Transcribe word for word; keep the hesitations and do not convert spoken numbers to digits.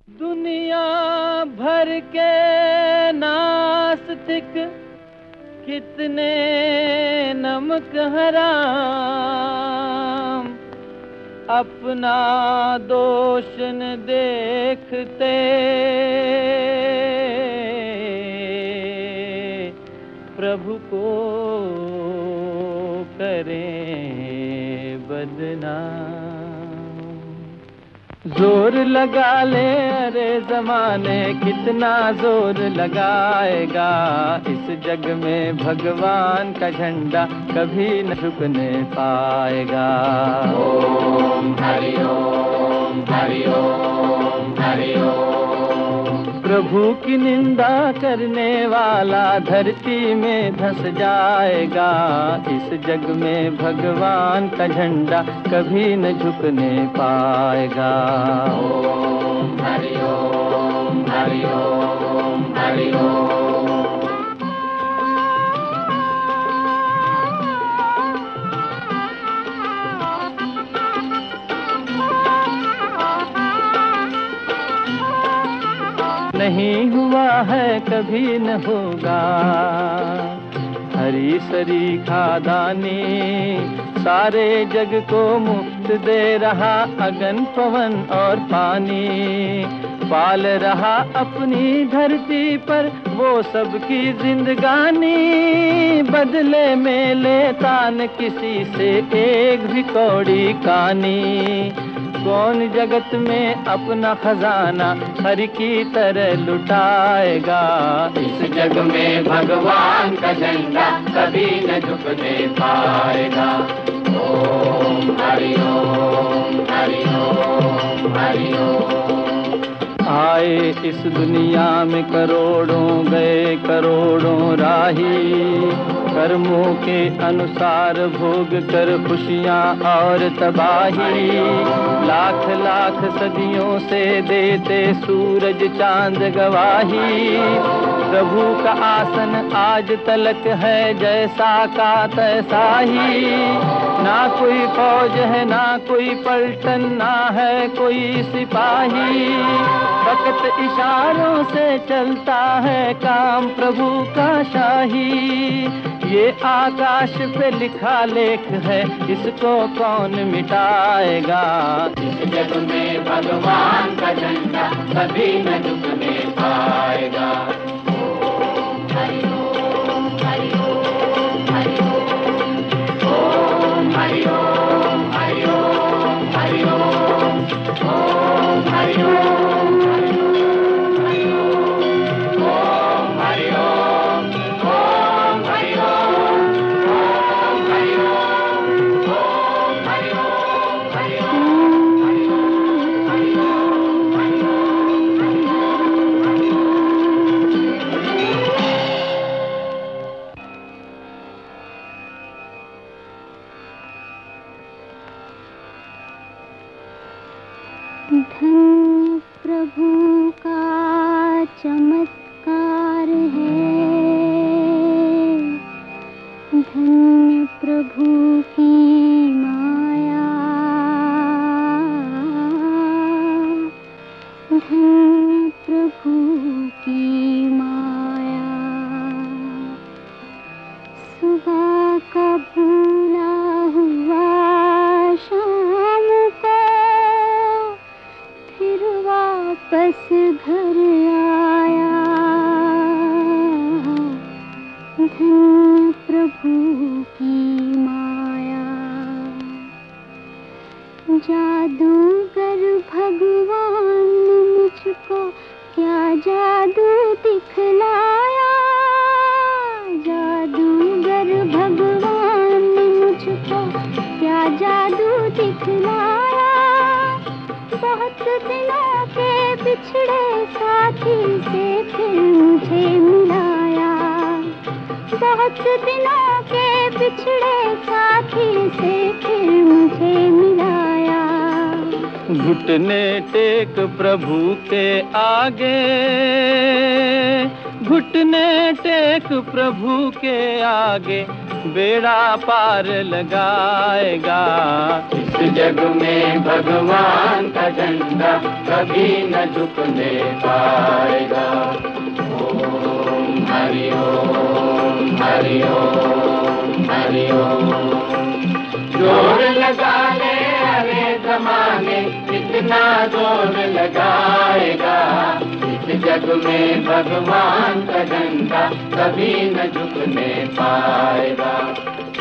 दुनिया भर के नास्तिक कितने नमक हराम, अपना दोष न देखते प्रभु को करें बदनाम। जोर लगा ले अरे जमाने कितना जोर लगाएगा, इस जग में भगवान का झंडा कभी न झुकने पाएगा। ओम हरि ओम हरि ओम हरि ओम। प्रभु की निंदा करने वाला धरती में धंस जाएगा, इस जग में भगवान का झंडा कभी न झुकने पाएगा। ओम हरि ओम हरि ओम हरि ओम। नहीं हुआ है कभी न होगा, हरी सरी खादानी सारे जग को मुफ्त दे रहा, अगन पवन और पानी पाल रहा अपनी धरती पर वो सबकी जिंदगानी। बदले में लेता न किसी से एक भी कौड़ी कानी, कौन जगत में अपना खजाना हर की तरह लुटाएगा, इस जग में भगवान का झंडा कभी न झुकने पाएगा। ओम हरि ओम हरि ओम हरि ओम। आए इस दुनिया में करोड़ों गए करोड़ों राही, कर्मों के अनुसार भोग कर खुशियाँ और तबाही। लाख लाख सदियों से देते सूरज चांद गवाही, प्रभु का आसन आज तलक है जैसा का तैसा ही। ना कोई फौज है ना कोई पलटन ना है कोई सिपाही, फकत इशारों से चलता है काम प्रभु का शाही। ये आकाश पे लिखा लेख है इसको कौन मिटाएगा, इस जग में भगवान का झंडा कभी न झुकने पाएगा। ओम हरि ओम हरि ओम हरि ओम। ओम हरि ओम हरि ओम हरि ओम। ओम हरि ओम धन्य प्रभु का चमत्कार है, धन्य प्रभु की माया, धन्य प्रभु की माया। सुबह का भूला हुआ शाम को फिर वापस घर आया, धन्य प्रभु की माया। जादूगर भगवान ने मुझको क्या जादू दिखलाया, जादूगर भगवान ने मुझको क्या जादू दिखलाया। बहुत दिनों के बिछड़े साथी से फिर मुझे मिलाया, बहुत दिनों के बिछड़े साथी से फिर मुझे मिलाया। घुटने टेक प्रभु के आगे, घुटने टेक प्रभु के आगे, बेड़ा पार लगाएगा। इस जग में भगवान का झंडा कभी न झुकने पाएगा। ओम हरि ओम हरि ओम हरि ओम। जोर लगा ले अरे जमाने, कितना जोर लगाएगा। इस जग में भगवान का झंडा कभी न झुकने पाएगा।